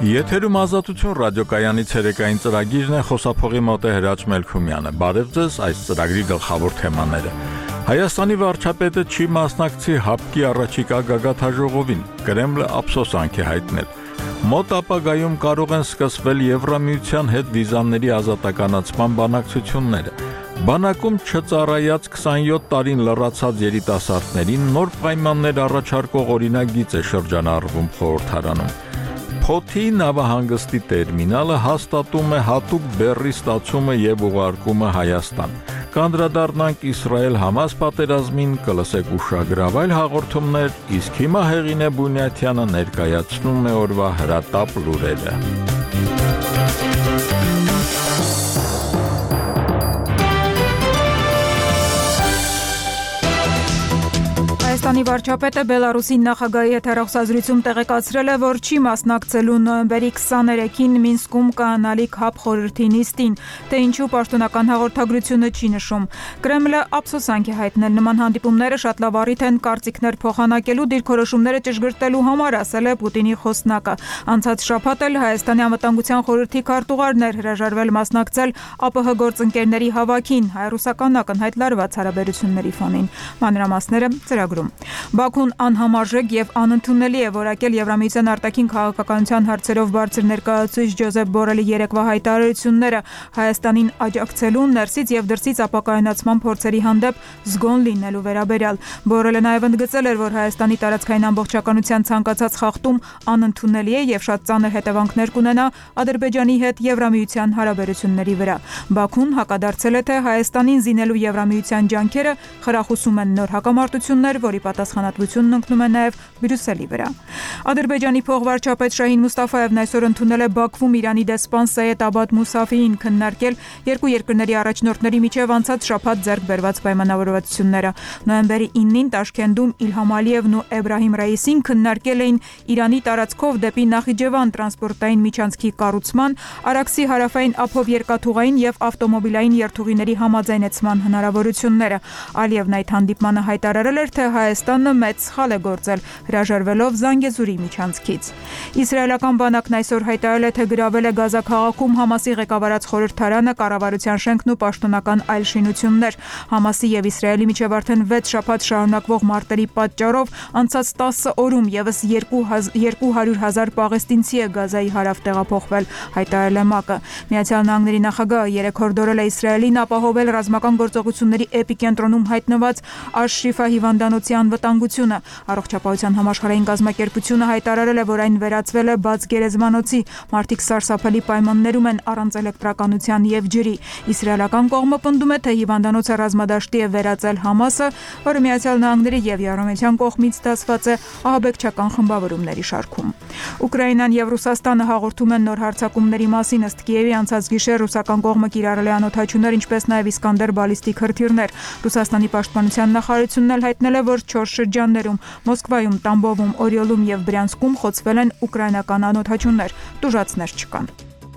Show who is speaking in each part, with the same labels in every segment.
Speaker 1: Եթերում ազատություն ռադիոկայանի ցերեկային ծրագիրն է, խոսափողի մոտ է Հրաչ Մելքումյանը։ Բարև ձեզ, այս ծրագրի գլխավոր թեմաները։ Հայաստանի վարչապետը չի մասնակցի ՀԱՊԿ-ի առաջիկա գագաթաժողովին, Կրեմլը ափսոսանք է հայտնել։ Մոտ ապագայում կարող են սկսվել Եվրամիության հետ վիզաների ազատականացման բանակցությունները։ Բանակում չծառայած 27 տարին լռացած երիտասարդներին նոր պայմաններ առաջարկող օրինագիծ է շրջանառվում խորհրդարանում։ Փոթի նավահանգստի տերմինալը հաստատում է հատուկ բեռի ստացումը եւ ուղարկումը Հայաստան։ Կանդրադառնանք Իսրայել-Համաս պատերազմին, կլսեք ուշագրավ այլ հաղորդումներ, իսկ հիմա Հեղինե Բունյաթյանը ներկայացնում է օրվա հրատապ լուրերը։
Speaker 2: Հայաստանի վարչապետը Բելարուսի նախագահի հետ հեռախոսազրույցում տեղեկացրել է, որ չի մասնակցելու նոյեմբերի 23-ին Մինսկում կայանալիք ՀԱՊԿ խորհրդի նիստին, թե ինչու պաշտոնական հաղորդագրությունը չի նշում։ Կրեմլը ափսոսանք է հայտնել նման հանդիպումները շատ լավ առիթ են կարծիքներ փոխանակելու, դիրքորոշումները ճշգրտելու համար, ասել է Պուտինի խոսնակը։ Անցած շաբաթ էլ Հայաստանի անվտանգության խորհրդի քարտուղարն էր հրաժարվել մասնակցել ԱՊՀ գործընկերների հավաքին հայ-ռուսական ակնհայտ լարված հարաբերությունների ֆոնին։ Մանրամասները ծրագրում։ Բաքուն անհամարժեք եւ անընդունելի է որակել Եվրամիության արտաքին քաղաքականության հարցերով բարձր ներկայացուցիչ Ջոզեփ Բորելի երեկվա հայտարարությունները Հայաստանին աջակցելու ներսից եւ դրսից ապակայունացման փորձերի հանդեպ զգոն լինելու վերաբերյալ։ Բորելը նաեւ ընդգծել էր, որ Հայաստանի տարածքային ամբողջականության ցանկացած խախտում անընդունելի է եւ շատ ծանր հետևանքներ կունենա Ադրբեջանի հետ Եվրամիության հարաբերությունների վրա։ Բաքուն հակադարձել է, թե Հայաստանին զինելու Եվրամիության ջանքերը խրախուսում են նոր հակամարտություններ, որի պատասխանատվությունն ընկնում է նաև Բրյուսելի վրա։ Ադրբեջանի փոխվարչապետ Շահին Մուստաֆայևն այսօր ընդունել է Բաքվում Իրանի դեսպան Սեյեդ Աբադ Մուսաֆիին քննարկել երկու երկրների առաջնորդների միջև անցած շաբաթ ձեռք բերված պայմանավորվածությունները։ Նոյեմբերի 9-ին Տաշքենտում Իլհամ Ալիևն ու Էբրահիմ Ռայիսին քննարկել էին Իրանի տարածքով դեպի Նախիջևան տրանսպորտային միջանցքի կառուցման, Արաքսի հարավային ափով երկաթուղային եւ ավտոմոբիլային երթուղիների համաձայնեցման հնարավորությունները։ Ալիևն այդ հանդիպմանը հայտարարել էր, թե Հայաստանը մեծ սխալ է գործել, հրաժարվելով Զանգեզուրի միջանցքից։ Իսրայելական բանակն այսօր հայտարարել է, թե գրավել է Գազա քաղաքում Համասի ղեկավարած խորհրդարանը, կառավարության շենքն ու պաշտոնական այլ շինություններ։ Համասի եւ Իսրայելի միջև արդեն 6 շաբաթ շարունակվող մարտերի պատճառով անցած 10 օրում եւս 200,000 պաղեստինցի է Գազայի հարավ տեղափոխվել, հայտարարել է ՄԱԿ-ը։ Միացյալ Նահանգների նախագահը երեկ հորդորել է Իսրայելին ապահովել ռազմական գործողությունների էպիկենտրոնում հայտնված Աշ-Շիֆա հիվանդանոցի անվտանգությունը։ Առողջապահության համաշխարհային կազմակերպությունը հայտարարել է, որ այն վերածվել է բաց գերեզմանոցի։ Մարդիկ սարսափելի պայմաններում են առանց էլեկտրականության եւ ջրի։ Իսրայելական կողմը պնդում է, թե հիվանդանոցը ռազմադաշտի է վերածել Համասը, որը Միացյալ Նահանգների եւ Եվրամիության կողմից դասված է ահաբեկչական խմբավորումների շարքում։ Ուկրաինան եւ Ռուսաստանը հաղորդում են նոր հարձակումների մասին, ըստ Կիևի անցած գիշեր ռուսական կողմը կիրառել է անօդաչուներ, ինչպես նաեւ Իսկանդեր բալիստիկ հրթիռներ։ Ռուսաստանի պաշտպանության նախարարությունն էլ հայտնել է, որ 4 շրջաններում՝ Մոսկվայում, Տամբովում, Օրիոլում եւ Բրյանսկում խոցվել են ուկրաինական անօդաչուներ։ Տուժածներ չկան։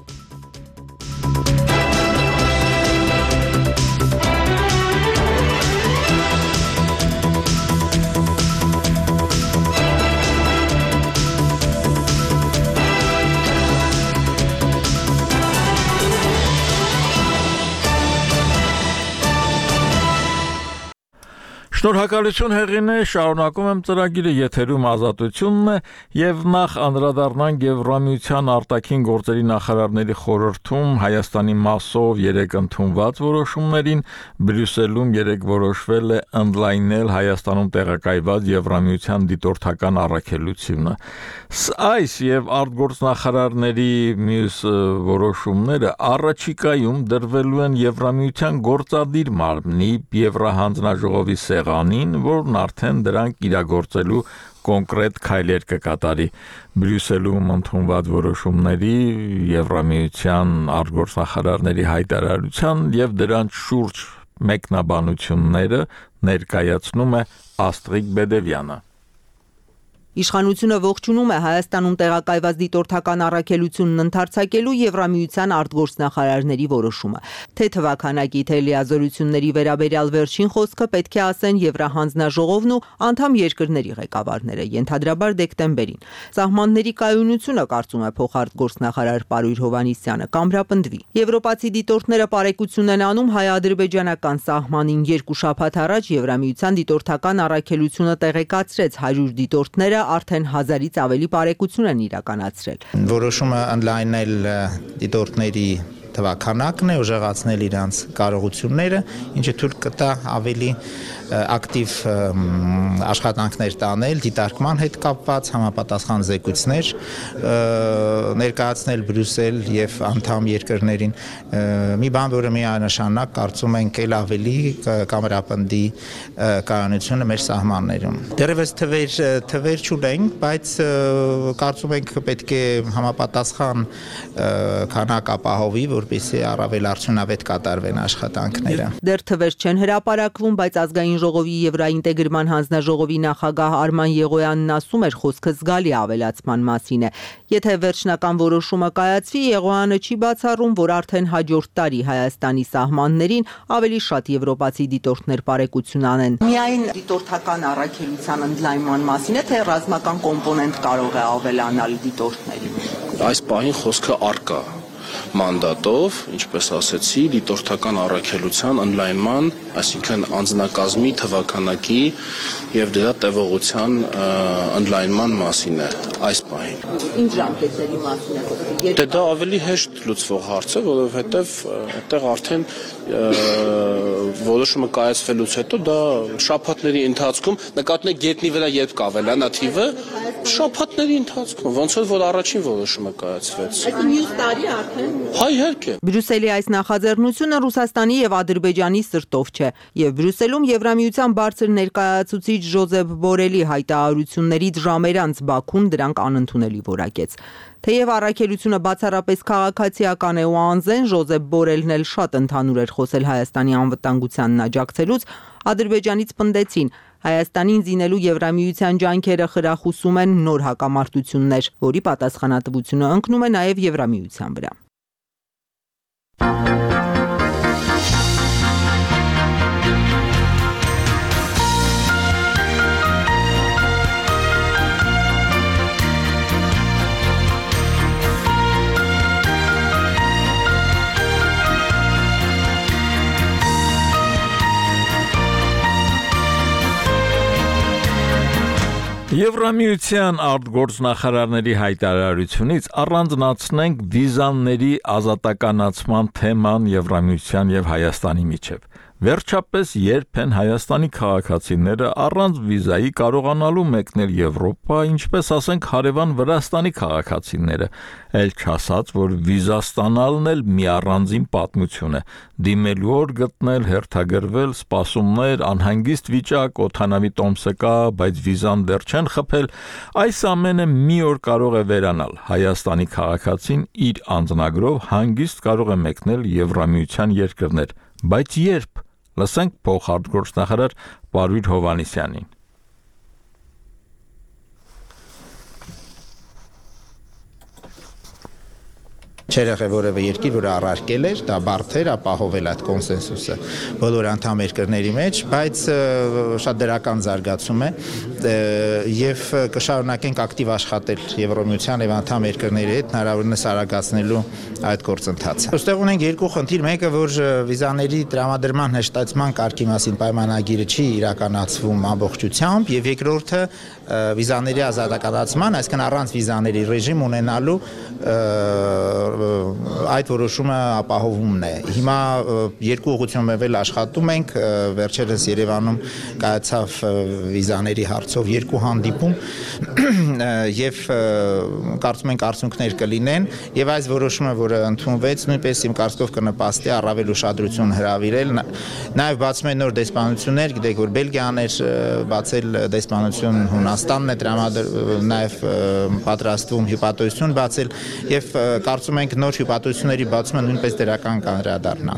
Speaker 1: Շնորհակալություն Հեղինե, շարունակում եմ ծրագիրը, եթերում ազատությունն է եւ նախ անդրադառնանք Եվրամիության արտաքին գործերի նախարարների խորհրդում Հայաստանի մասով երեկ ընդունված որոշումներին Բրյուսելում երեկ որոշվել է ընդլայնել Հայաստանում տեղակայված Եվրամիության դիտորդական առաքելությունը։ Այս եւ արտգործնախարարների մյուս որոշումները առաջիկայում դրվելու են Եվրամիության գործադիր մարմնի Եվրահանձնաժողովի սեղանին, որն արդեն դրանք իրագործելու կոնկրետ քայլեր կկատարի։ Բրյուսելում ընդունված որոշումների Եվրամիության արտգործնախարարների հայտարարության եւ դրանց շուրջ մեկնաբանությունները ներկայացնում է Աստրիկ Բեդևյանը։
Speaker 3: Իշխանությունը ողջունում է Հայաստանում տեղակայված դիտորդական առաքելությունն ընդարձակելու Եվրամիության արտգործնախարարների որոշումը։ Թե թվաքանակի, թե լիազորությունների վերաբերյալ վերջին խոսքը պետք է ասեն Եվրահանձնաժողովն ու անդամ երկրների ղեկավարները, ենթադրաբար դեկտեմբերին։ Սահմանների կայունությունը, կարծում է փոխարտգործնախարար Պարույր Հովհաննիսյանը, կամրապնդվի։ Եվրոպացի դիտորդները պարեկություն են անում հայ-ադրբեջանական սահմանին 2 շաբաթ առաջ Եվրամիության դիտորդական առաքելությունը տեղեկացրեց 100 դիտորդները արդեն 1000-ից ավելի պարեկություն են իրականացրել։
Speaker 4: Որոշումը ընդլայնել դիտորդների թվաքանակն է, ուժեղացնել իրանց կարողությունները, ինչը թույլ կտա ավելի ակտիվ աշխատանքներ տանել, դիտարկման հետ կապված համապատասխան զեկույցներ ներկայացնել Բրյուսել եւ անդամ երկրներին։ Մի բան, որը միանշանակ կարծում ենք էլ ավելի կամրապնդի կայունությունը մեր սահմաններում։ Դեռևս թվեր չունենք, բայց կարծում ենք պետք է համապատասխան քանակ ապահովի, որպեսզի առավել արդյունավետ կատարվեն աշխատանքները։
Speaker 3: Դեռ թվեր չեն հրապարակվում, բայց ազգային ժողովի Եվրաինտեգրման հանձնաժողովի նախագահ Արման Եղոյանն ասում էր, խոսքը զգալի ավելացման մասին է։ Եթե վերջնական որոշումը կայացվի, Եղոյանը չի բացառում, որ արդեն հաջորդ տարի Հայաստանի սահմաններին ավելի շատ եվրոպացի դիտորդներ պարեկություն անեն։ Միայն դիտորդական առաքելության ընդլայնման մասին է, թե ռազմական կոմպոնենտ կարող է ավելանալ դիտորդների։
Speaker 5: Այս պահին խոսքը առկա մանդատով, ինչպես ասեցի, դիտորդական առաքելության ընդլայնման, այսինքն անձնակազմի թվաքանակի եւ դրա տևողության ընդլայնման մասին է այս պահին։
Speaker 3: Ինչ ժամկետների մասին է խոսքը։
Speaker 5: Դե դա ավելի հեշտ լուծվող հարց է, որովհետեւ այդտեղ արդեն որոշումը կայացվելուց հետո դա շաբաթների ընթացքում նկատում եք գետնի վրա երբ կավելանա թիվը, շաբաթների ընթացքում, ոնց որ առաջին որոշումը կայացվեց։
Speaker 3: Այսինքն մյուս տարի արդեն
Speaker 5: Իհարկե։
Speaker 3: Բրյուսելի այս նախաձեռնությունը Ռուսաստանի եւ Ադրբեջանի սրտով չէ, եւ Բրյուսելում Եվրամիության բարձր ներկայացուցիչ Ժոզեփ Բորելի հայտարարություններից ժամեր անց Բաքուն դրանք անընդունելի որակեց։ Թեև առաքելությունը բացառապես քաղաքացիական է ու անզեն, Ժոզեփ Բորելն էլ շատ ընդհանուր էր խոսել Հայաստանի անվտանգությանն աջակցելուց, Ադրբեջանից պնդեցին Հայաստանին զինելու Եվրամիության ջանքերը խրախուսում են նոր հակամարտություններ, որի պատասխանատվությունը ընկնում է նաև Եվրամիության վրա։
Speaker 1: Եվրամիության արտգործնախարարների հայտարարությունից առանձնացնենք վիզաների ազատականացման թեման Եվրամիության եւ Հայաստանի միջև։ Վերջապես երբ են Հայաստանի քաղաքացիները առանց վիզայի կարողանալու մեկնել Եվրոպա, ինչպես ասենք հարևան Վրաստանի քաղաքացիները, ել չասած, որ վիզա ստանալն էլ մի առանձին պատմություն է։ Դիմելու օր գտնել, հերթագրվել, սպասումներ, անհանգիստ վիճակ, օդանավի տոմսը կա, բայց վիզան դեռ չեն խփել, այս ամենը մի օր կարող է վերանալ։ Հայաստանի քաղաքացին իր անձնագրով հանգիստ կարող է մեկնել Եվրամիության երկրներ, բայց երբ Լսենք փոխարտգործնախարար Պարույր Հովհաննիսյանին։
Speaker 4: Չէր եղել որևէ երկիր, որը առարկել էր, դա բարդ էր ապահովել այդ կոնսենսուսը բոլոր անդամ երկրների մեջ, բայց շատ դրական զարգացում է եւ կշարունակենք ակտիվ աշխատել Եվրոմիության եւ անդամ երկրների հետ հնարավորինս արագացնելու այդ գործընթացը։ Ոստեղ ունենք երկու խնդիր, մեկը որ վիզաների տրամադրման հեշտացման կարգի մասին պայմանագիրը չի իրականացվում ամբողջությամբ եւ երկրորդը վիզաների ազատականացման, այսինքն առանց վիզաների ռեժիմ ունենալու այդ որոշումը ապահովումն է։ Հիմա երկու ուղղությունով էլ աշխատում ենք, վերջերս Երևանում կայացավ վիզաների հարցով երկու հանդիպում եւ կարծում ենք արդյունքներ կլինեն եւ այս որոշումը, որը ընդունվեց, նույնպես իմ կարծիքով կնպաստի առավել ուշադրություն հրավիրել, նաեւ բացում են նոր դեսպանություններ, գիտեք որ Բելգիան էր բացել դեսպանություն, Հունաստանն է նաեւ պատրաստվում հյուպատոսություն բացել եւ կարծում ենք նոր հյուպատոսությունների բացումը նույնպես դրական կանրադառնա։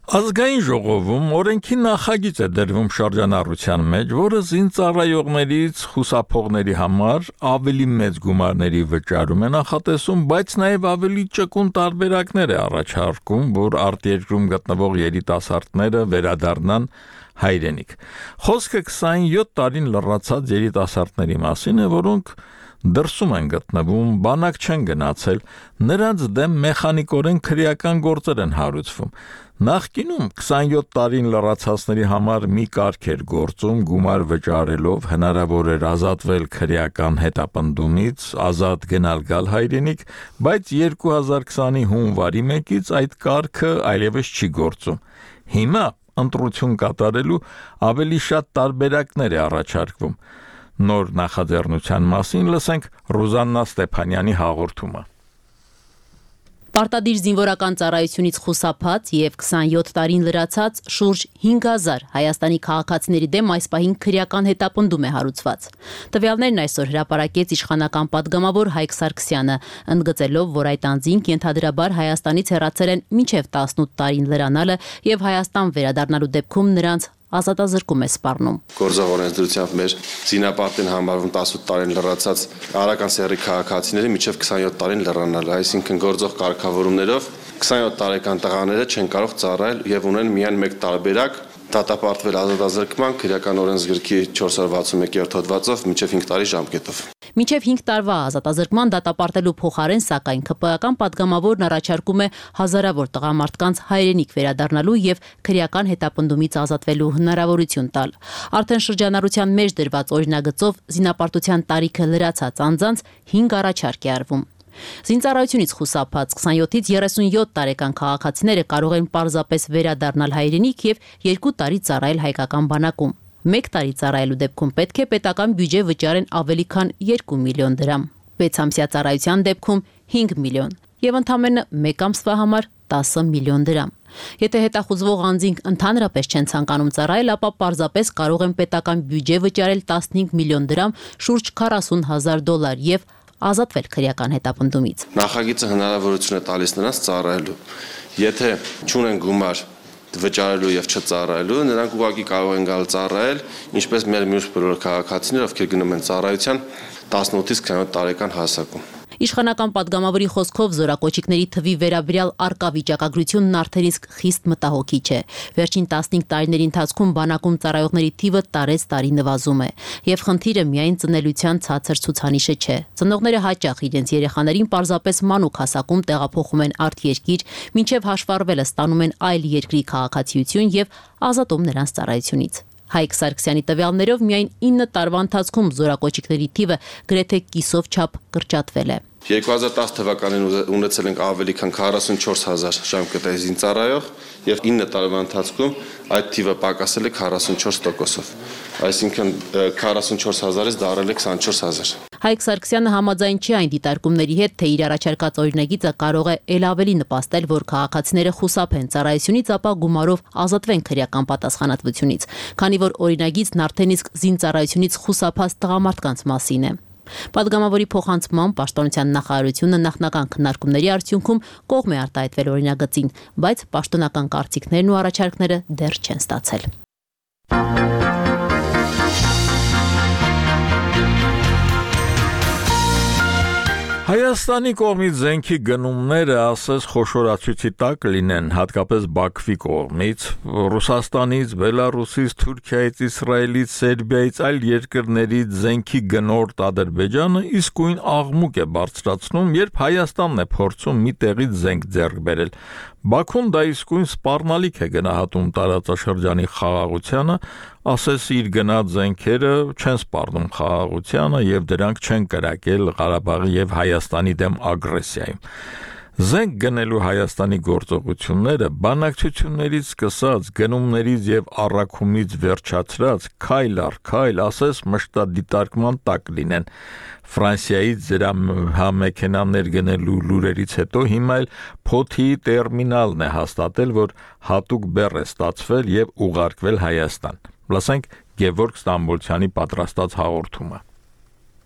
Speaker 1: Ազգային ժողովում օրենքի նախագիծ է դրվում շրջանառության մեջ, որը զինծառայողներից խուսափողների համար ավելի մեծ գումարների վճարում է նախատեսում, բայց նաև ավելի ճկուն տարբերակներ է առաջարկում, որ արտերկրում գտնվող երիտասարդները վերադառնան հայրենիք։ Խոսքը 27 տարին լռացած երիտասարդների մասին է, որոնք դրսում են գտնվում, բանակ չեն գնացել, նրանց դեմ մեխանիկորեն քրեական գործեր են հարուցվում։ Նախկինում 27 տարին լռացածների համար մի կարգ էր գործում, գումար վճարելով հնարավոր էր ազատվել քրեական հետապնդումից, ազատ գնալ-գալ հայրենիք, բայց 2020-ի հունվարի 1-ից այդ կարգը այլևս չի գործում։ Հիմա ընտրություն կատարելու ավելի շատ տարբերակներ է առաջարկվում։ Նոր նախաձեռնության մասին լսենք Ռուզաննա Ստեփանյանի հաղորդումը։
Speaker 6: Պարտադիր զինվորական ծառայությունից խուսափած եւ 27 տարին լրացած շուրջ 5000 Հայաստանի քաղաքացիների դեմ այս պահին քրեական հետապնդում է հարուցված։ Տվյալներն այսօր հրապարակեց իշխանական падգամավոր Հայկ Սարգսյանը, ընդգծելով, որ այդ անձինք ենթադրաբար Հայաստանից հեռացել են մինչև 18 տարին լրանալը եւ Հայաստան վերադառնալու դեպքում նրանց ազատազրկում է սպառնում։
Speaker 7: Գործող օրենսդրությամբ մեր զինապարտին համարվում 18 տարին լրացած արական սեռի քաղաքացիների մինչև 27 տարին լրանալը, այսինքն գործող կարգավորումներով 27 տարեկան տղաները չեն կարող ծառայել եւ ունեն միայն մեկ տարբերակ՝ դատապարտվել ազատազրկման քրեական օրենսգրքի 461-րդ հոդվածով մինչև 5 տարի ժամկետով։
Speaker 6: Մինչև 5 տարվա ազատազրկման դատապարտելու փոխարեն, սակայն ԿՊԱ-ական падգամավորն առաջարկում է հազարավոր տղամարդկանց հայրենիք վերադառնալու եւ քրեական հետապնդումից ազատվելու հնարավորություն տալ։ Արդեն շրջանառության մեջ դրված օրինագծով զինապարտության տարիքը լրացած անձանց 5 առաջարկ է արվում։ Զինծառայությունից խուսափած 27-ից 37 տարեկան քաղաքացիները կարող են պարզապես վերադառնալ հայրենիք եւ 2 տարի ծառայել հայկական բանակում։ 1 տարի ծառայելու դեպքում պետք է պետական բյուջե վճարեն ավելի քան 2 միլիոն դրամ, 6 ամսյա ծառայության դեպքում 5 միլիոն եւ ընդամենը 1 ամսվա համար 10 միլիոն դրամ։ Եթե հետախուզվող անձինք ընդհանրապես չեն ցանկանում ծառայել, ապա պարզապես կարող են պետական բյուջե վճարել 15 միլիոն դրամ, շուրջ $40,000 եւ ազատվել քրեական հետապնդումից։
Speaker 7: Նախագիծը հնարավորություն է տալիս նրանց ծառայելու։ Եթե չունեն գումար վճարելու եւ չծառայելու, նրանք ուղղակի կարող են գալ ծառայել, ինչպես մեր մյուս բոլոր քաղաքացիները, ովքեր գնում են ծառայության 18-ից 27 տարեկան հասակում։
Speaker 6: Իշխանական падգամավորի խոսքով զորակոչիկների թվի վերաբերյալ առկա վիճակագրությունն արդեն իսկ խիստ մտահոգիչ է։ Վերջին 15 տարիների ընթացքում բանակում ծառայողների թիվը տարեց տարի նվազում է, եւ խնդիրը միայն ծնելիության ցածր ցուցանիշը չէ։ Ծնողները հաճախ իրենց երեխաներին պարզապես մանուկ հասակում տեղափոխում են արտերկիր, մինչև հաշվառվելը ստանում են այլ երկրի քաղաքացիություն եւ ազատում նրանց ծառայությունից։ Հայկ Սարգսյանի տվյալներով միայն 9 տարվա ընթացքում զորակոչիկների թիվը գրեթե կիսով չափ կրճատվել է։
Speaker 7: 2010 թվականին ունեցել ենք ավելի քան 44,000 ժամկետային զինծառայող եւ 9 տարվա ընթացքում այդ թիվը պակասել է 44%-ով։ Այսինքն 44,000-ից դառել է 24,000։
Speaker 6: Հայկ Սարգսյանը համաձայն չի այն դիտարկումների հետ, թե իր առաջարկած օրինագիծը կարող է ել ավելի նպաստել, որ քաղաքացիները խուսափեն ծառայությունից, ապա գումարով ազատվեն քրեական պատասխանատվությունից, քանի որ օրինագիծն արդեն իսկ զինծառայությունից խուսափած տղամարդկանց մասին է։ Падգամավորի փոխանցման պաշտոնության նախարարությունը նախնական քննարկումների արդյունքում կողմ է արտահայտվել օրինագծին, բայց պաշտոնական կարծիքներն ու առաջարկները դեռ չեն ստացել։
Speaker 1: Հայաստանի կողմից զենքի գնումները ասես խոշորացույցի տակ լինեն, հատկապես Բաքվի կողմից, Ռուսաստանից, Բելարուսից, Թուրքիայից, Իսրայելից, Սերբիայից, այլ երկրներից զենքի գնորդ Ադրբեջանը իսկույն աղմուկ է բարձրացնում, երբ Հայաստանն է փորձում մի տեղից զենք ձեռք բերել։ Բաքուն դա իսկույն սպառնալիք է գնահատում տարածաշրջանի խաղաղությանը, ասես իր գնած զենքերը չեն սպառնում խաղաղությանը եւ դրանք չեն կրակել Ղարաբաղի եւ Հայաստանի դեմ ագրեսիայում։ Զենք գնելու Հայաստանի գործողությունները բանակցություններից սկսած, գնումներից եւ առաքումից վերջացրած քայլ առ քայլ, ասես մշտադիտարկման տակ լինեն։ Ֆրանսիայից զրահամեքենաներ գնելու լուրերից հետո հիմա էլ Փոթի տերմինալն է հաստատել, որ հատուկ բեռ է ստացվել եւ ուղարկվել Հայաստան։ Լսենք Գևորգ Ստամբոլցյանի պատրաստած հաղորդումը։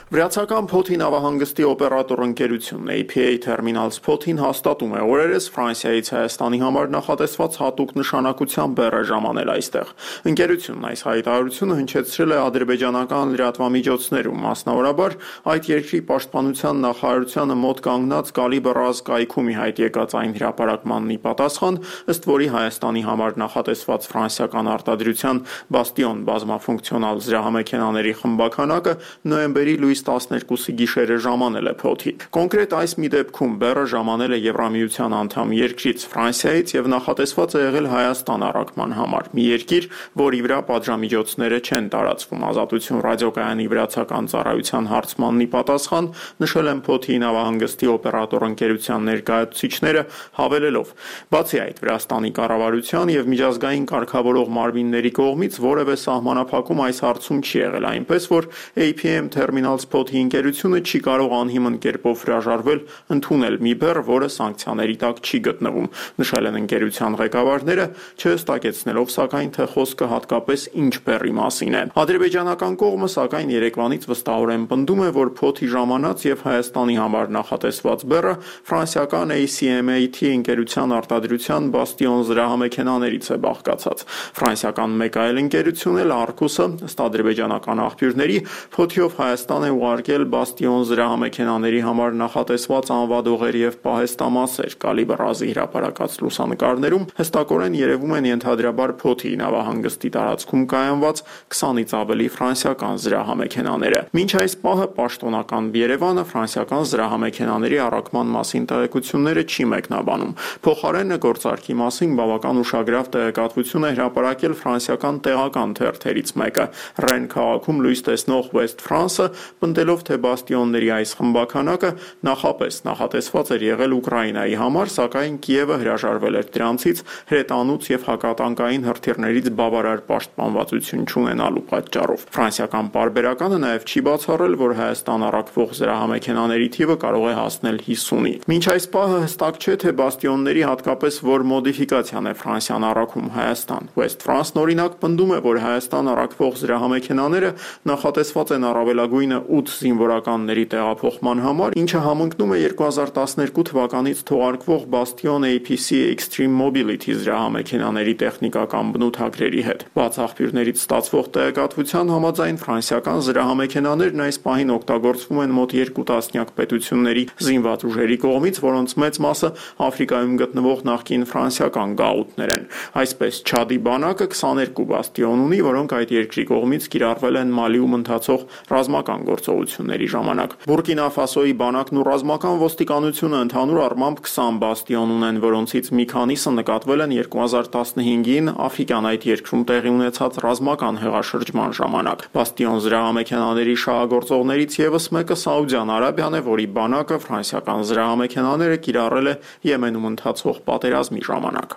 Speaker 8: Վրացական Փոթի նավահանգստի օպերատոր ընկերությունն APA Terminals Փոթին հաստատում է օրերս Ֆրանսիայից Հայաստանի համար նախատեսված հատուկ նշանակության բեռ է ժամանել այստեղ։ Ընկերությունն այս հայտարարությունը հնչեցրել է ադրբեջանական լրատվամիջոցներում, մասնավորաբար այդ երկրի պաշտպանության նախարարությանը մոտ կանգնած Կալիբր կայքում ի հայտ եկած այն հրապարակմանն ի պատասխան, ըստ որի Հայաստանի համար նախատեսված ֆրանսիական արտադրության Բաստիոն բազմաֆունկցիոնալ զրահամեքենաների խմբաքանակը նոյեմբերի լույս 12-ի գիշերը ժամանել է Փոթի։ Կոնկրետ այս մի դեպքում բեռը ժամանել է Եվրամիության անդամ երկրից Ֆրանսիայից եւ նախատեսված է եղել Հայաստան առաքման համար։ Մի երկիր, որի վրա պատժամիջոցները չեն տարածվում։ Ազատություն ռադիոկայանի վրացական ծառայության հարցմանն ի պատասխան նշել են Փոթի նավահանգստի օպերատոր ընկերության ներկայացուցիչները, հավելելով. Բացի այդ, Վրաստանի կառավարության եւ միջազգային կարգավորող մարմինների կողմից որևէ սահմանափակում այս հարցում չի եղել, այնպես որ APM Terminals Փոթի ընկերությունը չի կարող անհիմն կերպով հրաժարվել ընդունել մի բեռ, որը սանկցիաների տակ չի գտնվում, նշել են ընկերության ղեկավարները, չհստակեցնելով սակայն թե խոսքը հատկապես ինչ բեռի մասին է։ Ադրբեջանական կողմը սակայն երեկվանից վստահորեն պնդում է, որ Փոթի ժամանած եւ Հայաստանի համար նախատեսված բեռը ֆրանսիական ACMAT ընկերության արտադրության Բաստիոն զրահամեքենաներից է բաղկացած։ Ֆրանսիական մեկ այլ ընկերություն էլ Arcus-ը, ըստ ադրբեջանական աղբյուրների, Փոթիով Հայաստան է ուղարկել Բաստիոն զրահամեքենաների համար նախատեսված անվադողեր եւ պահեստամասեր։ Կալիբր հրապարակած լուսանկարներում հստակորեն երևում են ենթադրաբար Փոթի նավահանգստի տարածքում կայանված 20-ից ավելի ֆրանսիական զրահամեքենաները։ Մինչ այս պահը պաշտոնական Երևանը ֆրանսիական զրահամեքենաների առաքման մասին տեղեկությունները չի մեկնաբանում։ Փոխարենը գործարքի մասին բավական ուշագրավ տեղեկատվություն է հրապարակել ֆրանսիական տեղական թերթերից մեկը։ Ռեն քաղաքում լույս տեսնող West France-ը պնդելով, թե Բաստիոնների այս խմբաքանակը նախապես նախատեսված էր եղել Ուկրաինայի համար, սակայն Կիևը հրաժարվել էր դրանցից հրետանուց եւ հակատանկային հրթիռներից բավարար պաշտպանվածություն չունենալու պատճառով։ Ֆրանսիական պարբերականը նաեւ չի բացառել, որ Հայաստան առաքվող զրահամեքենաների թիվը կարող է հասնել 50-ի։ Մինչ այս պահը հստակ չէ, թե Բաստիոնների հատկապես որ մոդիֆիկացիան է Ֆրանսիան առաքում Հայաստան։ West France-ն օրինակ պնդում է, որ Հայաստան առաքվող զրահամեքենաները նախատեսված են առավելագույնը 8 զինվորականների տեղափոխման համար, ինչը համընկնում է 2012 թվականից թողարկվող Bastion APC Extreme Mobility զրահամեքենաների տեխնիկական բնութագրերի հետ։ Բաց աղբյուրներից ստացվող տեղեկատվության համաձայն ֆրանսիական զրահամեքենաներն այս պահին օգտագործվում են մոտ 2 տասնյակ պետությունների զինված ուժերի կողմից, որոնց մեծ մասը Աֆրիկայում գտնվող նախկին ֆրանսիական գաղութներ են։ Այսպես Չադի բանակը 22 Bastion ունի, որոնք այդ երկրի կողմից կիրառվել են Մալիում ընթացող ռազմական գործողությունների ժամանակ։ Բուրկինա Ֆասոյի բանակն ու ռազմական ոստիկանությունը ընդհանուր առմամբ 20 Bastion ունեն, որոնցից մի քանիսը նկատվել են 2015-ին Աֆրիկյան այդ երկրում տեղի ունեցած ռազմական հեղաշրջման ժամանակ։ Bastion զրահամեքենաների շահագործողներից ևս մեկը Սաուդյան Արաբիան է, որի բանակը ֆրանսիական զրահամեքենաները կիրառել է Եմենում ընթացող պատերազմի ժամանակ։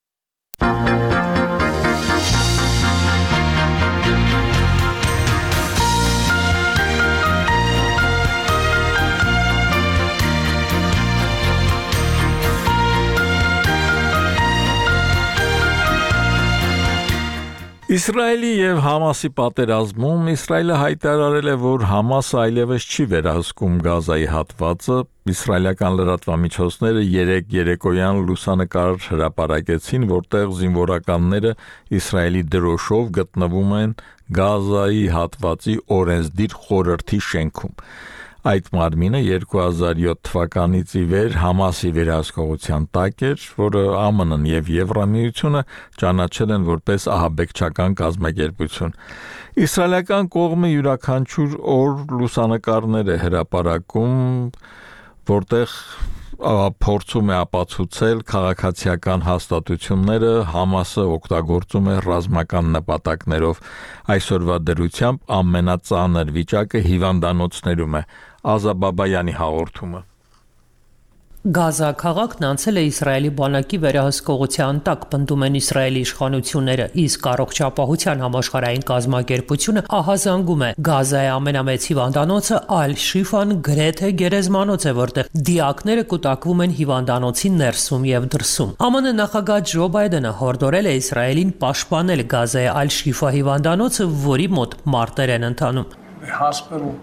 Speaker 1: Իսրայելի եւ Համասի պատերազմում Իսրայելը հայտարարել է, որ Համասը այլևս չի վերահսկում Գազայի հատվածը։ Իսրայելական լրատվամիջոցները երեկոյան լուսանկար հրապարակեցին, որտեղ զինվորականները Իսրայելի դրոշով գտնվում են Գազայի հատվածի օրենսդիր խորհրդի շենքում։ Այդ մարմինը 2007 թվականից ի վեր Համասի վերահսկողության տակ էր, որը ԱՄՆ-ն եւ Եվրամիությունը ճանաչել են որպես ահաբեկչական կազմակերպություն։ Իսրայելական կողմը յուրաքանչյուր օր լուսանկարներ է հրապարակում, որտեղ փորձում է ապացուցել քաղաքացիական հաստատությունները Համասը օգտագործում է ռազմական նպատակներով։ Այսօրվա դրությամբ ամենածանր վիճակը հիվանդանոցներում է։ Ազա Բաբայանի հաղորդումը։
Speaker 9: Գազա քաղաքն անցել է Իսրայելի բանակի վերահսկողության տակ, պնդում են Իսրայելի իշխանությունները, իսկ առողջապահության համաշխարհային կազմակերպությունը ահազանգում է Գազայի ամենամեծ հիվանդանոցը Ալ-Շիֆան գրեթե գերեզմանոց է, որտեղ դիակները կուտակվում են հիվանդանոցի ներսում եւ դրսում։ ԱՄՆ նախագահ Ջո Բայդենը հորդորել է Իսրայելին պաշտպանել Գազայի Ալ-Շիֆա հիվանդանոցը, որի մոտ մարտեր են ընթանում։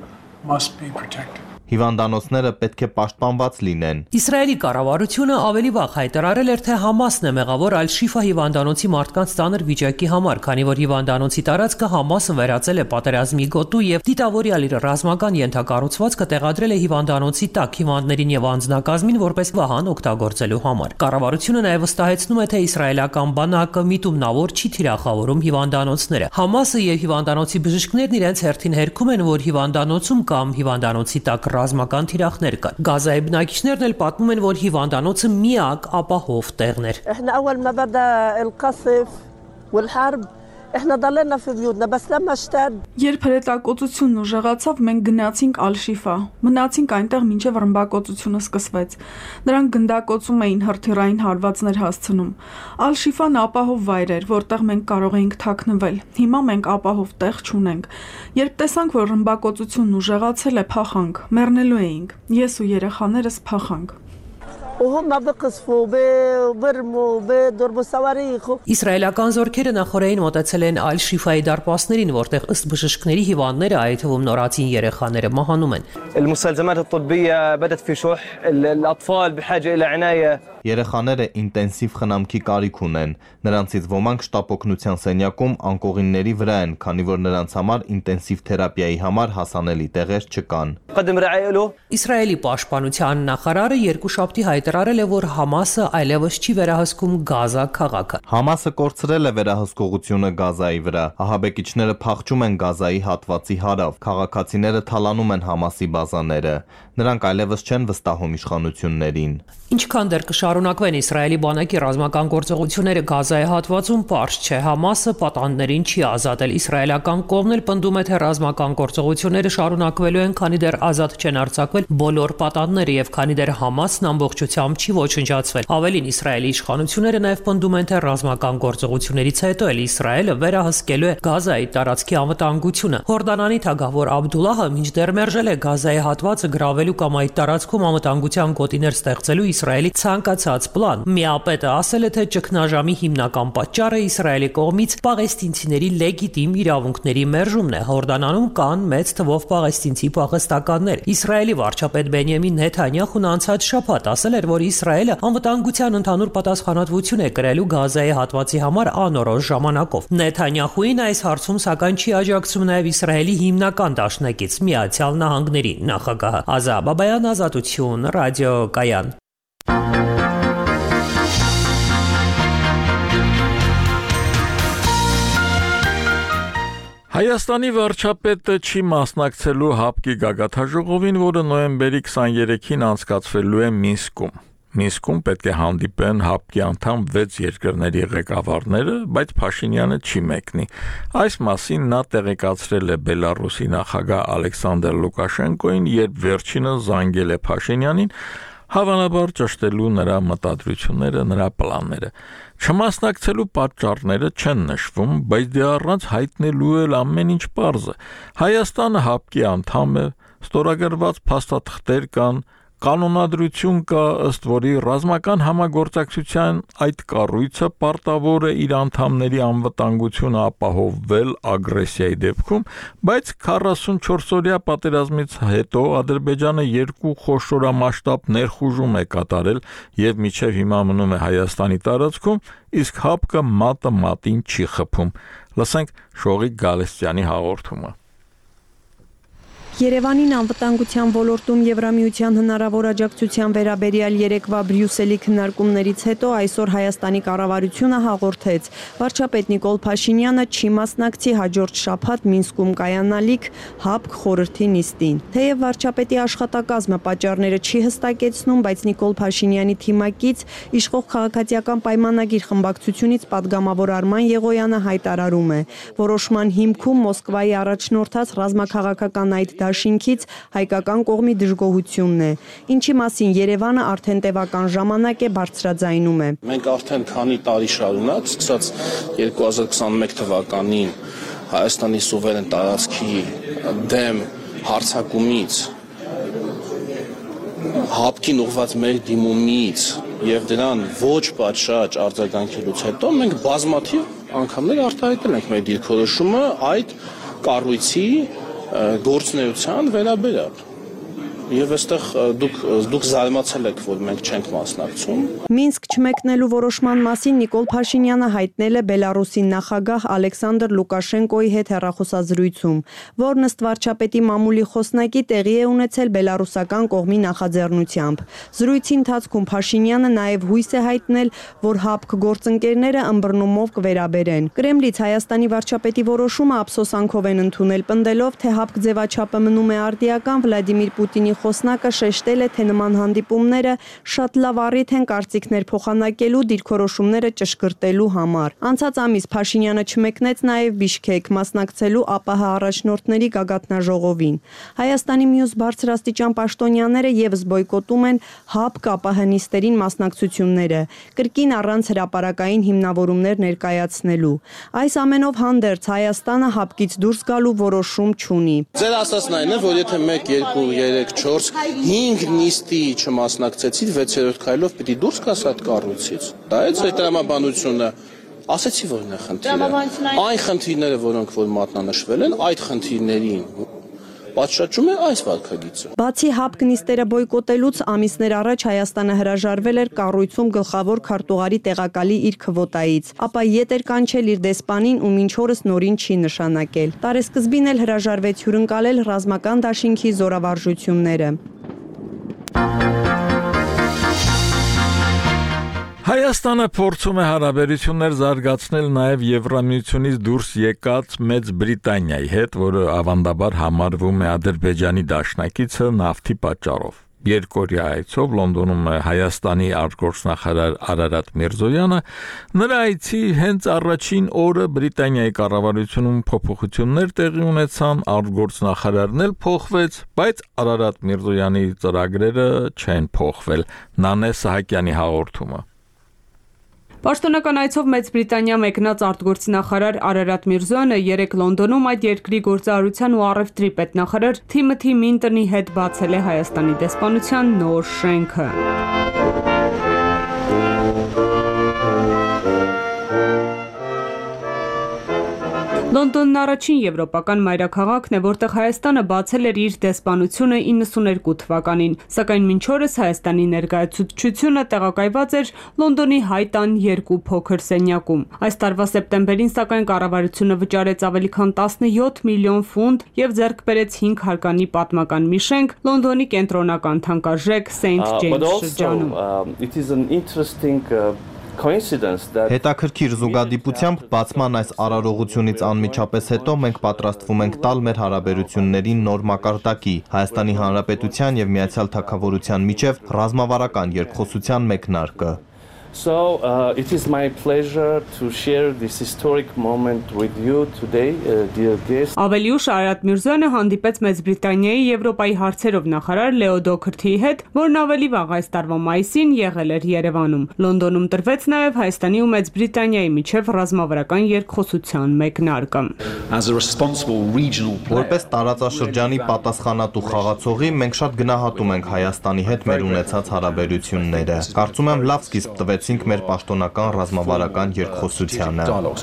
Speaker 10: must be protected.
Speaker 11: Հիվանդանոցները պետք է պաշտպանված լինեն։
Speaker 9: Իսրայելի կառավարությունը ավելի վաղ հայտարարել էր, թե Համասն է մեղավոր Ալ-Շիֆա հիվանդանոցի մարդկանց ծանր վիճակի համար, քանի որ հիվանդանոցի տարածքը Համասը վերածել է պատերազմի գոտու եւ դիտավորյալ իր ռազմական ենթակառուցվածքը տեղադրել է հիվանդանոցի տակ հիվանդներին եւ անձնակազմին որպես վահան օգտագործելու համար։ Կառավարությունը նաեւ վստահեցնում է, թե իսրայելական բանակը միտումնավոր չի թիրախավորում հիվանդանոցները։ Համասը եւ հիվանդանոցի բժիշկներն իրենց հերթին հերքում են, որ հիվանդանոցում կամ հիվանդանոցի տակ ռազմական թիրախներ կան։ Գազայի բնակիչներն էլ պատմում են, որ հիվանդանոցը միակ ապահով տեղն էր։
Speaker 12: Երբ հրետակոծությունն ուժեղացավ, մենք գնացինք Ալ-Շիֆա, մնացինք այնտեղ մինչև ռմբակոծությունը սկսվեց։ Նրանք գնդակոծում էին հրթիռային հարվածներ հասցնում։ Ալ-Շիֆան ապահով վայր էր, որտեղ մենք կարող էինք թաքնվել։ Հիմա մենք ապահով տեղ չունենք։ Երբ տեսանք, որ ռմբակոծությունն ուժեղացել է, փախանք։ Մեռնելու էինք։ Ես ու երեխաներս փախանք։
Speaker 9: Իսրայելական զորքերը նախորդին մոտեցել են Ալ-Շիֆայի դարպասներին, որտեղ ըստ բժիշկների հիվանդները, այդ թվում նորածին երեխաները մահանում են։
Speaker 11: Երեխաները ինտենսիվ խնամքի կարիք ունեն։ Նրանցից ոմանք շտապօգնության սենյակում անկողինների վրա են, քանի որ նրանց համար ինտենսիվ թերապիայի համար հասանելի տեղեր չկան։
Speaker 9: Իսրայելի պաշտպանության նախարարը երկուշաբթի հայտարարել է, որ Համասը այլևս չի վերահսկում Գազա քաղաքը։
Speaker 11: Համասը կորցրել է վերահսկողությունը Գազայի վրա։ Ահաբեկիչները փախչում են Գազայի հատվածի հարավ։ Քաղաքացիները թալանում են Համասի բազաները։ Նրանք այլևս չեն վստահում իշխանություններին։
Speaker 9: Ինչքան դեռ կշարունակվեն Իսրայելի բանակի ռազմական գործողությունները Գազայի հատվածում, պարզ չէ։ Համասը պատանդներին չի ազատել։ Իսրայելական կողմն էլ պնդում է, թե ռազմական գործողությունները շարունակվելու են, քանի դեռ ազատ չեն արձակվել բոլոր պատանդները եւ քանի դեռ Համասն ամբողջությամբ չի ոչնչացվել։ Ավելին, Իսրայելի իշխանությունները նաեւ պնդում են, թե ռազմական գործողություններից հետո էլ Իսրայելը վերահսկելու է Գազայի տարածքի անվտանգությունը։ Հորդանանի թագավոր Աբդուլլահը մինչդեռ մերժել է Գազայի հատվածը գրավելու կամ այդ տարածքում անվտանգության գոտիներ ստեղծելու Իսրայելի ցանկացած պլան։ Միապետը ասել է, թե ճգնաժամի հիմնական պատճառը Իսրայելի կողմից պաղեստինցիների լեգիտիմ իրավունքների մերժումն է։ Հորդանանում կան մեծ թվով պաղեստինցի փախստականներ։ Իսրայելի վարչապետ Բենյամին Նեթանյախուն անցած շաբաթ ասել էր, որ Իսրայելը անվտանգության ընդհանուր պատասխանատվություն է կրելու Գազայի հատվածի համար անորոշ ժամանակով։ Նեթանյախուին այս հարցում սակայն չի աջակցում նաև Իսրայելի հիմնական դաշնակից Միացյալ Նահանգների նախագահը։ Ազա Բաբայան, Ազատություն, ռադիոկայան։
Speaker 1: Հայաստանի վարչապետը չի մասնակցելու ՀԱՊԿ-ի գագաթաժողովին, որը նոյեմբերի 23-ին անցկացվելու է Մինսկում։ Մինսկում պետք է հանդիպեն ՀԱՊԿ-ի անդամ 6 երկրների ղեկավարները, բայց Փաշինյանը չի մեկնի։ Այս մասին նա տեղեկացրել է Բելարուսի նախագահ Ալեքսանդր Լուկաշենկոին, երբ վերջինս զանգել է Փաշինյանին, հավանաբար ճշտելու նրա մտադրությունները, նրա պլանները։ Չմասնակցելու պատճառները չեն նշվում, բայց դե առանց հայտնելու էլ ամեն ինչ պարզ է։ Հայաստանը ՀԱՊԿ-ի անդամ է, ստորագրված փաստաթղթեր կան, կանոնադրություն կա, ըստ որի ռազմական համագործակցության այդ կառույցը պարտավոր է իր անդամների անվտանգությունը ապահովել ագրեսիայի դեպքում, բայց 44-օրյա պատերազմից հետո Ադրբեջանը 2 խոշորամասշտաբ ներխուժում է կատարել եւ մինչեւ հիմա մնում է Հայաստանի տարածքում, իսկ ՀԱՊԿ-ը մատը մատին չի խփում։ Լսենք Շողիկ Գալստյանի հաղորդումը։
Speaker 13: Երևանին անվտանգության ոլորտում Եվրամիության հնարավոր աջակցության վերաբերյալ երեկվա Բրյուսելի քննարկումներից հետո այսօր Հայաստանի կառավարությունը հաղորդեց. վարչապետ Նիկոլ Փաշինյանը չի մասնակցի հաջորդ շաբաթ Մինսկում կայանալիք ՀԱՊԿ խորհրդի նիստին։ Թեև վարչապետի աշխատակազմը պատճառները չի հստակեցնում, բայց Նիկոլ Փաշինյանի թիմակից իշխող քաղաքացիական պայմանագիր խմբակցությունից падգամավոր Արման Եղոյանը հայտարարում է. որոշման հիմքում Մոսկվայի առաջնորդած ռազմաքաղաքական այդ դաշինքից հայկական կողմի դժգոհությունն է, ինչի մասին Երևանը արդեն տևական ժամանակ է բարձրաձայնում է։
Speaker 5: Մենք արդեն քանի տարի շարունակ, սկսած 2021 թվականին Հայաստանի սուվերեն տարածքի դեմ հարձակումից, ՀԱՊԿ-ին ուղղված մեր դիմումից եւ դրան ոչ պատշաճ արձագանքելուց հետո մենք բազմաթիվ անգամներ արտահայտել ենք մեր դիրքորոշումը այդ կառույցի գործնեության վերաբերյալ։ Եվ այստեղ դուք զարմացել եք, որ մենք չենք մասնակցում։
Speaker 13: Մինսկ չմեկնելու որոշման մասին Նիկոլ Փաշինյանը հայտնել է Բելարուսի նախագահ Ալեքսանդր Լուկաշենկոյի հետ հեռախոսազրույցում, որն ըստ վարչապետի մամուլի խոսնակի տեղի է ունեցել բելարուսական կողմի նախաձեռնությամբ։ Զրույցի ընթացքում Փաշինյանը նաև հույս է հայտնել, որ ՀԱՊԿ գործընկերները ըմբռնումով կվերաբերեն։ Կրեմլից Հայաստանի վարչապետի որոշումը ափսոսանքով են ընդունել, պնդելով, թե ՀԱՊԿ ձևաչափը մնում է արդիական Վլադիմիր Պուտինի խոսնակը շեշտել է, թե նման հանդիպումները շատ լավ առիթ են կարծիքներ փոխանակելու, դիրքորոշումները ճշգրտելու համար։ Անցած ամիս Փաշինյանը չմեկնեց նաև Բիշքեկ մասնակցելու ԱՊՀ առաջնորդների գագաթնաժողովին։ Հայաստանի մյուս բարձրաստիճան պաշտոնյաները եւս բոյկոտում են ՀԱՊԿ ԱՊՀ նիստերին մասնակցությունները, կրկին առանց հրապարակային հիմնավորումներ ներկայացնելու։ Այս ամենով հանդերձ Հայաստանը ՀԱՊԿ-ից դուրս գալու որոշում չունի։
Speaker 5: Ձեր ասածն այն է, որ եթե 1, 2, 3, 4, 5 նիստի չմասնակցեցիք, 6-րդ քայլով պիտի դուրս գաս այդ կառույցից։ Դա է ձեր տրամաբանությունը։ Ասեցի, որն է խնդիրը։ Այն խնդիրները, որոնք որ մատնանշվել են, այդ խնդիրներին պատշաճում է այս վարքագիծը։
Speaker 13: Բացի ՀԱՊԿ նիստերը բոյկոտելուց ամիսներ առաջ Հայաստանը հրաժարվել էր կառույցում գլխավոր քարտուղարի տեղակալի իր քվոտայից, ապա ետ էր կանչել իր դեսպանին ու մինչ օրս նորին չի նշանակել։ Տարեսկզբին էլ հրաժարվեց հյուրընկալել ռազմական դաշինքի զորավարժությունները։
Speaker 1: Հայաստանը փորձում է հարաբերություններ զարգացնել նաև Եվրամիությունից դուրս եկած Մեծ Բրիտանիայի հետ, որը ավանդաբար համարվում է Ադրբեջանի դաշնակիցը նավթի պատճառով։ Երկօրյա այցով Լոնդոնում է Հայաստանի արտգործնախարար Արարատ Միրզոյանը, նրա այցի հենց առաջին օրը Բրիտանիայի կառավարությունում փոփոխություններ տեղի ունեցան, արտգործնախարարն էլ փոխվեց, բայց Արարատ Միրզոյանի ծրագրերը չեն փոխվել։ Նանե Սահակյանի հաղորդումը։
Speaker 10: Պաշտոնական այցով Մեծ Բրիտանիա մեկնած արտգործնախարար Արարատ Միրզոյանը երեկ Լոնդոնում այդ երկրի գործարարության ու առևտրի պետնախարար Թիմոթի Մինտոնի հետ բացել է Հայաստանի դեսպանության նոր շենքը։ Լոնդոնն առաջին եվրոպական մայրաքաղաքն է, որտեղ Հայաստանը բացել էր իր դեսպանությունը 92 թվականին, սակայն մինչ օրս Հայաստանի ներկայացուցչությունը տեղակայված էր Լոնդոնի Հայտան 2 փոքր սենյակում։ Այս տարվա սեպտեմբերին սակայն կառավարությունը վճարեց ավելի քան 17 միլիոն ֆունտ եւ ձեռք բերեց 5 հարկանի պատմական մի շենք Լոնդոնի կենտրոնական թանկարժեք Սեյնթ Ջեյմս շրջանում։
Speaker 11: Հետաքրքիր զուգադիպությամբ բացման այս արարողությունից անմիջապես հետո մենք պատրաստվում ենք տալ մեր հարաբերություններին նոր մակարդակի Հայաստանի Հանրապետության եւ Միացյալ Թագավորության միջև ռազմավարական երկխոսության մեկնարկը։
Speaker 14: So it is my pleasure to share this historic moment with you today, dear guests.
Speaker 10: Ավելի ուշ Արարատ Միրզոյանը հանդիպեց Մեծ Բրիտանիայի Եվրոպայի հարցերով նախարար Լեո Դոքրթիի հետ, որն ավելի վաղ այս տարվա մայիսին եղել էր Երևանում։ Լոնդոնում տրվեց նաև Հայաստանի ու Մեծ Բրիտանիայի միջև ռազմավարական երկխոսության մեկնարկը։
Speaker 11: Որպես տարածաշրջանի պատասխանատու խաղացողի մենք շատ գնահատում ենք Հայաստանի հետ մեր ունեցած հարաբերությունները։ Կարծում եմ լավ սկիզբ տվեցինք մեր պաշտոնական ռազմավարական երկխոսությանը։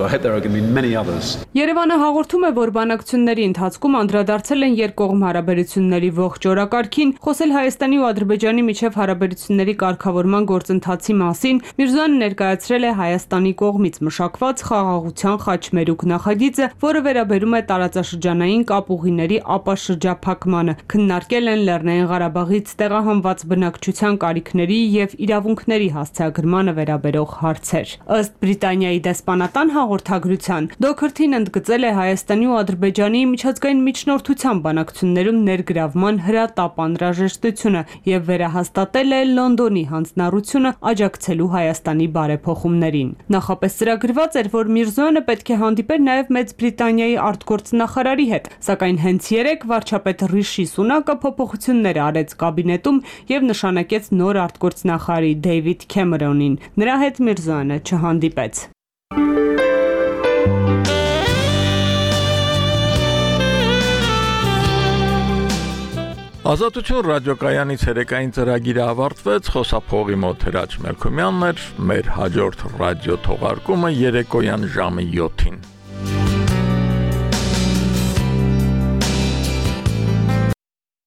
Speaker 10: Երևանը հաղորդում է, որ բանակցությունների ընթացքում անդրադարձել են երկկողմ հարաբերությունների ողջ օրակարգին, խոսել Հայաստանի ու Ադրբեջանի միջև հարաբերությունների կարգավորման գործընթացի մասին, Միրզոյանը ներկայացրել է Հայաստանի կողմից մշակված խաղաղության խաչմերուկ նախագիծը, որը վերաբերում է տարածաշրջանային կապուղիների ապաշրջափակմանը, քննարկել են Լեռնային Ղարաբաղից տեղահանված բնակչության կարիքների եւ իրավունքների հասցեագրմանը վերաբերող հարցեր։ Ըստ Բրիտանիայի դեսպանատան հաղորդագրության, Դոքրթին ընդգծել է Հայաստանի ու Ադրբեջանի միջազգային միջնորդության բանակցություններում ներգրավման հրատապ անհրաժեշտությունը եւ վերահաստատել է Լոնդոնի հանձնառությունը աջակցելու Հայաստանի բարեփոխումներին։ Նախապես ծրագրված էր, որ Միրզոյանը պետք է հանդիպեր նաեւ Մեծ Բրիտանիայի արտգործնախարարի հետ, սակայն հենց երեկ վարչապետ Ռիշի Սունակը փոփոխություններ արեց կաբինետում եւ նշանակեց նոր արտգործնախարարի Դեյվիդ Քեմերոնին։ Նրա հետ Միրզոյանը չհանդիպեց։
Speaker 1: Ազատություն ռադիոկայանի ցերեկային ծրագիրը ավարտվեց, խոսափողի մոտ Հրաչ Մելքումյանն էր, մեր հաջորդ ռադիո թողարկումը երեկոյան ժամը 7-ին։